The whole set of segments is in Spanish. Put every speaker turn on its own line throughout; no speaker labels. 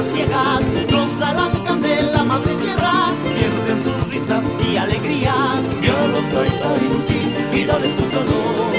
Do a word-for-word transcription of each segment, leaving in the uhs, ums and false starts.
lágrimas ciegas nos arrancan de la madre tierra, pierden su risa y alegría. Dios treinta en ti y dales tu dolor.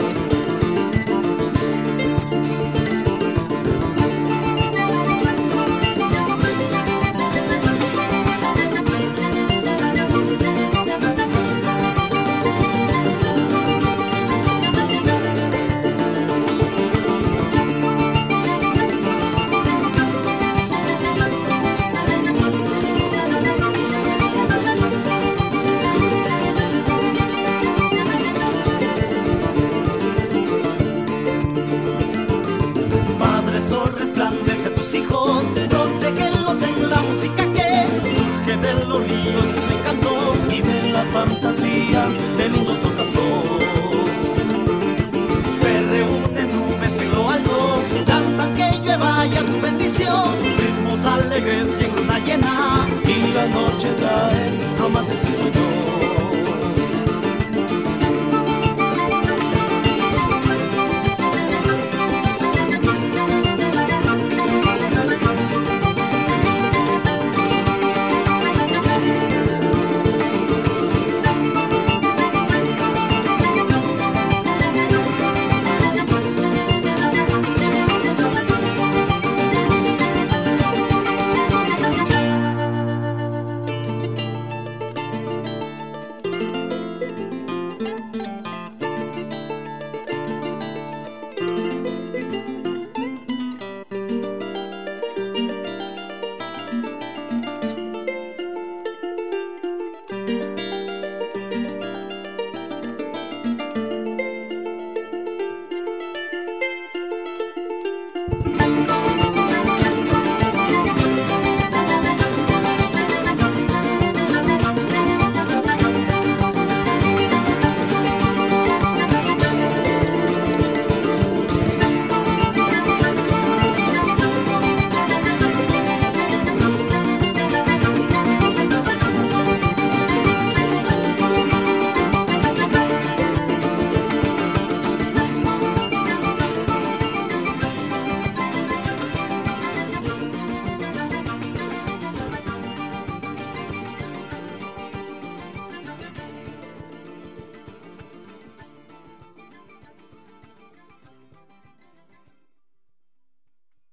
Sol resplandece a tus hijos, protégelos en la música que surge de los ríos y su encanto y de la fantasía de lindos ocasos. Se reúnen nubes en lo alto, danzan que llueva ya tu bendición, ritmos alegres y en luna llena, y la noche trae romances y sueños.